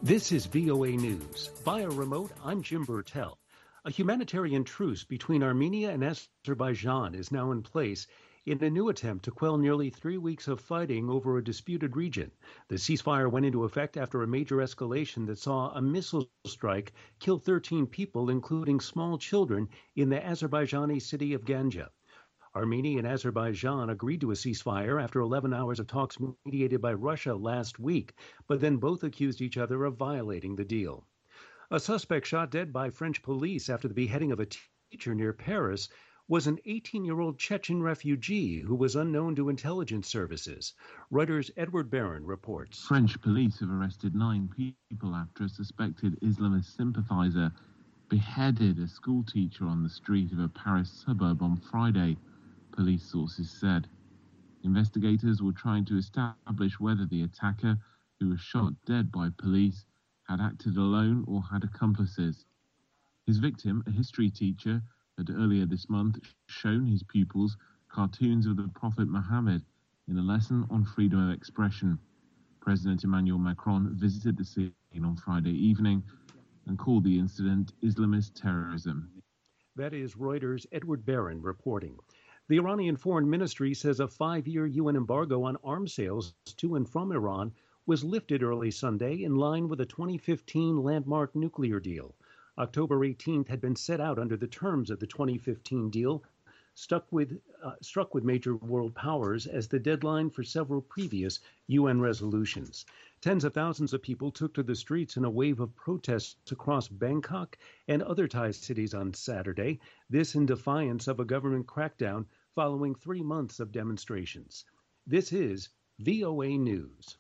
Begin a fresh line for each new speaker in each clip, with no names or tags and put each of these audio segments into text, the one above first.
This is VOA News. Via remote, I'm Jim Burtell. A humanitarian truce between Armenia and Azerbaijan is now in place in a new attempt to quell nearly 3 weeks of fighting over a disputed region. The ceasefire went into effect after a major escalation that saw a missile strike kill 13 people, including small children, in the Azerbaijani city of Ganja. Armenia and Azerbaijan agreed to a ceasefire after 11 hours of talks mediated by Russia last week, but then both accused each other of violating the deal. A suspect shot dead by French police after the beheading of a teacher near Paris was an 18-year-old Chechen refugee who was unknown to intelligence services. Reuters' Edward Barron reports.
French police have arrested 9 people after a suspected Islamist sympathizer beheaded a schoolteacher on the street of a Paris suburb on Friday, police sources said. Investigators were trying to establish whether the attacker, who was shot dead by police, had acted alone or had accomplices. His victim, a history teacher, had earlier this month shown his pupils cartoons of the Prophet Muhammad in a lesson on freedom of expression. President Emmanuel Macron visited the scene on Friday evening and called the incident Islamist terrorism.
That is Reuters' Edward Barron reporting. The Iranian Foreign Ministry says a 5-year UN embargo on arms sales to and from Iran was lifted early Sunday in line with a 2015 landmark nuclear deal. October 18th had been set out under the terms of the 2015 deal, struck with major world powers as the deadline for several previous UN resolutions. Tens of thousands of people took to the streets in a wave of protests across Bangkok and other Thai cities on Saturday, this in defiance of a government crackdown following 3 months of demonstrations. This is VOA News.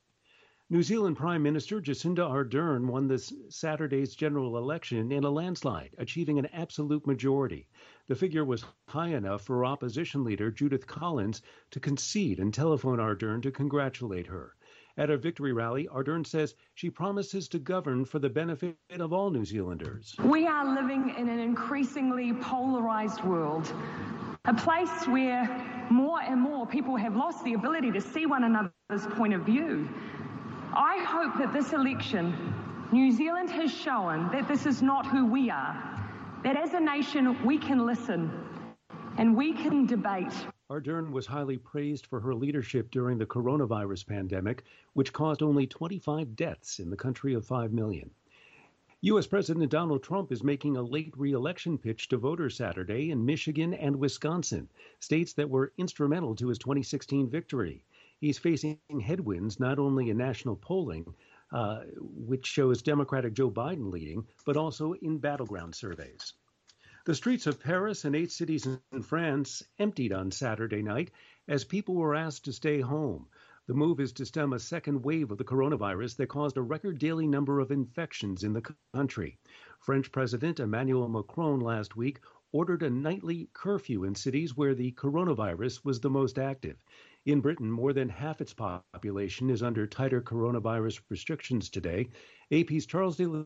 New Zealand Prime Minister Jacinda Ardern won this Saturday's general election in a landslide, achieving an absolute majority. The figure was high enough for opposition leader Judith Collins to concede and telephone Ardern to congratulate her. At a victory rally, Ardern says she promises to govern for the benefit of all New Zealanders.
We are living in an increasingly polarized world, a place where more and more people have lost the ability to see one another's point of view. I hope that this election, New Zealand has shown that this is not who we are, that as a nation we can listen and we can debate.
Ardern was highly praised for her leadership during the coronavirus pandemic, which caused only 25 deaths in the country of 5 million. U.S. President Donald Trump is making a late re-election pitch to voters Saturday in Michigan and Wisconsin, states that were instrumental to his 2016 victory. He's facing headwinds not only in national polling, which shows Democratic Joe Biden leading, but also in battleground surveys. The streets of Paris and 8 cities in France emptied on Saturday night as people were asked to stay home. The move is to stem a second wave of the coronavirus that caused a record daily number of infections in the country. French President Emmanuel Macron last week ordered a nightly curfew in cities where the coronavirus was the most active. In Britain, more than half its population is under tighter coronavirus restrictions today. AP's Charles de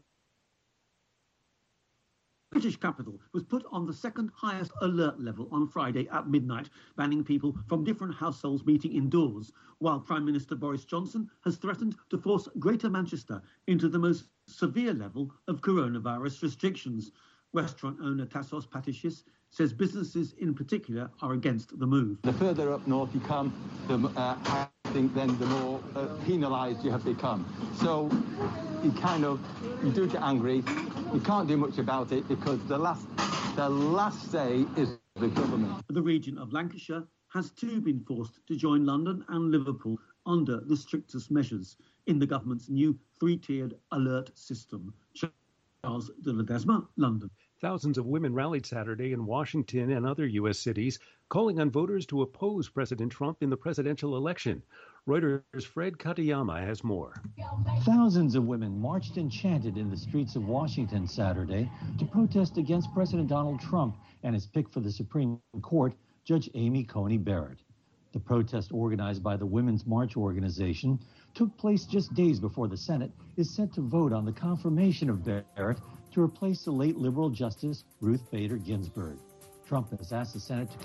British capital was put on the second highest alert level on Friday at midnight, banning people from different households meeting indoors, while Prime Minister Boris Johnson has threatened to force Greater Manchester into the most severe level of coronavirus restrictions. Restaurant owner Tassos Patishis says businesses in particular are against the move.
The further up north you come, I think then the more penalised you have become. So you do get angry. You can't do much about it because the last say is the government.
The region of Lancashire has too been forced to join London and Liverpool under the strictest measures in the government's new 3-tiered alert system. Charles de Ledesma, London.
Thousands of women rallied Saturday in Washington and other U.S. cities, calling on voters to oppose President Trump in the presidential election. Reuters' Fred Katayama has more.
Thousands of women marched and chanted in the streets of Washington Saturday to protest against President Donald Trump and his pick for the Supreme Court, Judge Amy Coney Barrett. The protest, organized by the Women's March Organization, took place just days before the Senate is set to vote on the confirmation of Barrett to replace the late liberal Justice Ruth Bader Ginsburg. Trump has asked the Senate to